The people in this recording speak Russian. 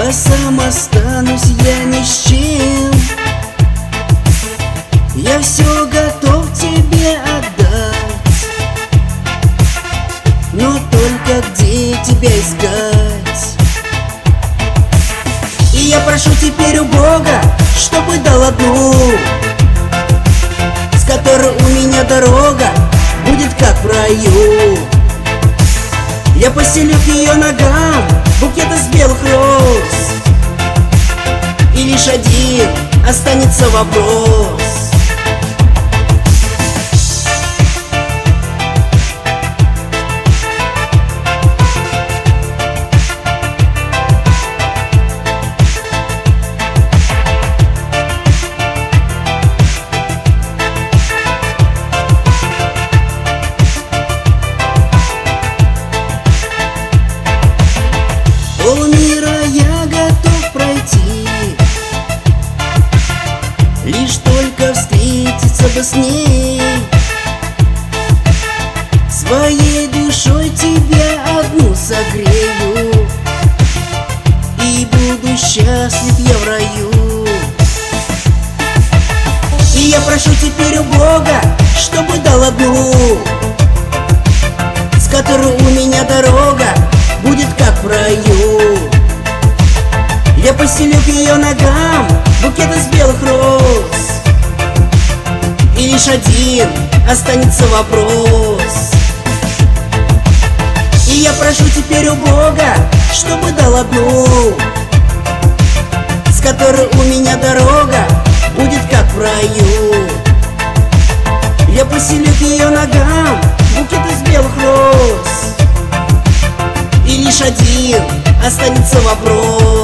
а сам останусь я ни с чем. Я все готов тебе отдать, но только где тебя искать? И я прошу теперь у Бога, чтобы дал одну, с которой у меня дорога будет как в раю. Я поселю к ее ногам букет из белых роз, и лишь один останется вопрос. Полмира я готов пройти, лишь только встретиться бы с ней. Своей душой тебя одну согрею, и буду счастлив я в раю. И я прошу теперь у Бога, чтобы дал одну, с которой у меня дорога будет как в раю. Я поселю к ее ногам букет из белых роз, и лишь один останется вопрос. И я прошу теперь у Бога, чтобы дал одну, с которой у меня дорога будет как в раю. Я поселю к ее ногам букет из белых роз, и лишь один останется вопрос.